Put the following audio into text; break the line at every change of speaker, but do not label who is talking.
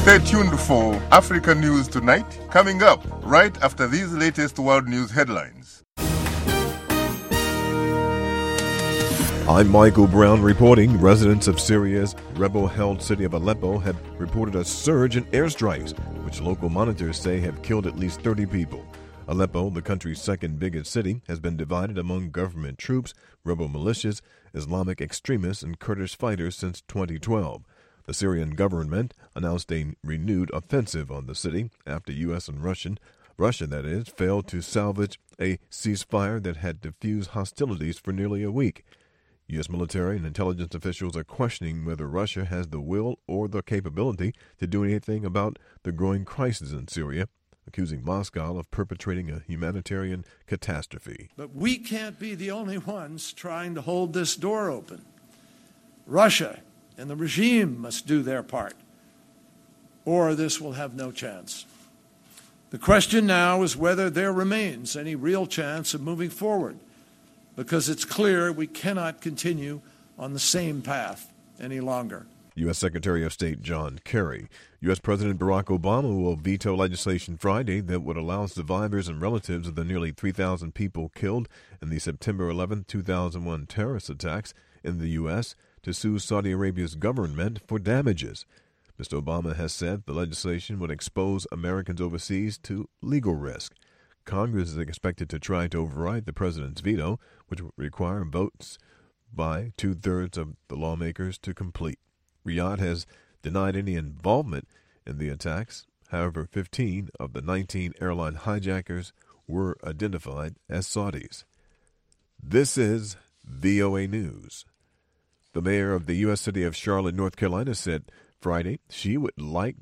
Stay tuned for Africa News Tonight, coming up right after these latest world news headlines.
I'm Michael Brown reporting. Residents of Syria's rebel-held city of Aleppo have reported a surge in airstrikes, which local monitors say have killed at least 30 people. Aleppo, the country's second biggest city, has been divided among government troops, rebel militias, Islamic extremists, and Kurdish fighters since 2012. The Syrian government announced a renewed offensive on the city after U.S. and Russia failed to salvage a ceasefire that had diffused hostilities for nearly a week. U.S. military and intelligence officials are questioning whether Russia has the will or the capability to do anything about the growing crisis in Syria, accusing Moscow of perpetrating a humanitarian catastrophe.
But we can't be the only ones trying to hold this door open. Russia and the regime must do their part, or this will have no chance. The question now is whether there remains any real chance of moving forward, because it's clear we cannot continue on the same path any longer.
U.S. Secretary of State John Kerry. U.S. President Barack Obama will veto legislation Friday that would allow survivors and relatives of the nearly 3,000 people killed in the September 11, 2001 terrorist attacks in the U.S. to sue Saudi Arabia's government for damages. Mr. Obama has said the legislation would expose Americans overseas to legal risk. Congress is expected to try to override the president's veto, which would require votes by two-thirds of the lawmakers to complete. Riyadh has denied any involvement in the attacks. However, 15 of the 19 airline hijackers were identified as Saudis. This is VOA News. The mayor of the U.S. city of Charlotte, North Carolina, said Friday she would like